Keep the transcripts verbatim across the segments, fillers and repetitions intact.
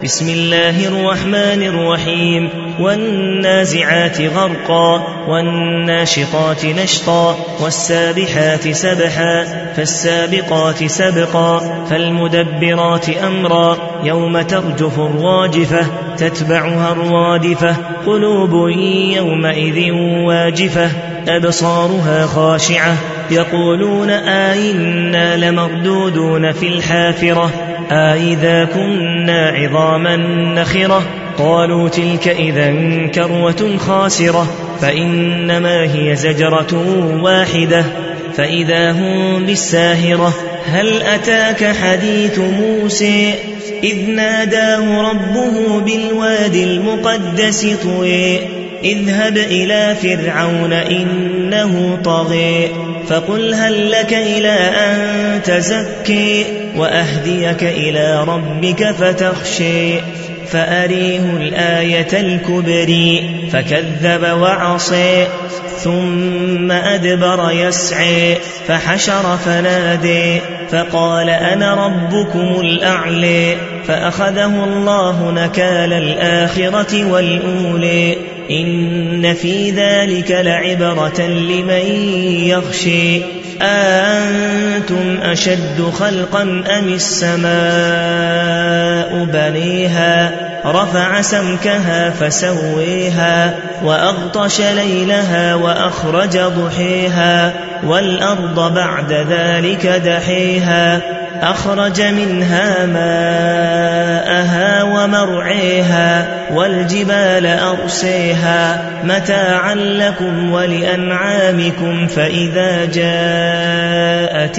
بسم الله الرحمن الرحيم والنازعات غرقا والناشطات نشطا والسابحات سبحا فالسابقات سبقا فالمدبرات أمرا يوم ترجف الراجفة تتبعها الرادفة قلوب يومئذ واجفة أبصارها خاشعة يقولون آئنا لمردودون في الحافرة آئذا كنا عظاما نخرة قالوا تلك إذا كروة خاسرة فإنما هي زجرة واحدة فإذا هم بالساهرة هل أتاك حديث موسى إذ ناداه ربه بالوادي المقدس طوى اذهب إلى فرعون إنه طغى فقل هل لك إلى أن تزكي وأهديك إلى ربك فتخشي فأريه الآية الكبرى فكذب وعصى ثم أدبر يسعى فحشر فنادى فقال أنا ربكم الأعلى فأخذه الله نكال الآخرة والأولى إن في ذلك لعبرة لمن يخشى أأنتم أشد خلقا أم السماء بنيها رفع سمكها فسويها وأغطش ليلها وأخرج ضحيها والأرض بعد ذلك دحيها أخرج منها ماءها ومرعيها والجبال أرسيها متاعا لكم ولأنعامكم فإذا جاءت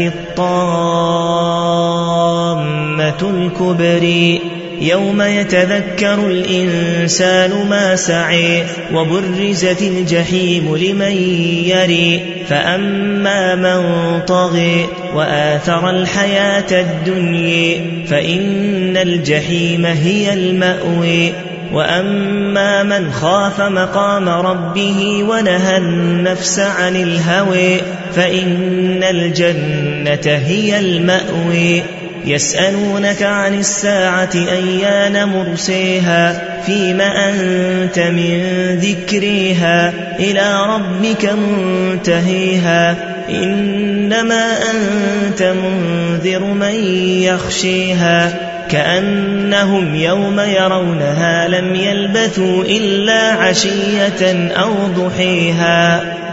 الطامة الكبرى يوم يتذكر الإنسان ما سعى وبرزت الجحيم لمن يري فأما من طغى وآثر الحياة الدنيا فإن الجحيم هي المأوى وأما من خاف مقام ربه ونهى النفس عن الهوى فإن الجنة هي المأوى يسألونك عن الساعة أيان مرسيها فيم أنت من ذكرها إلى ربك منتهيها إنما أنت منذر من يخشيها كأنهم يوم يرونها لم يلبثوا إلا عشية أو ضحيها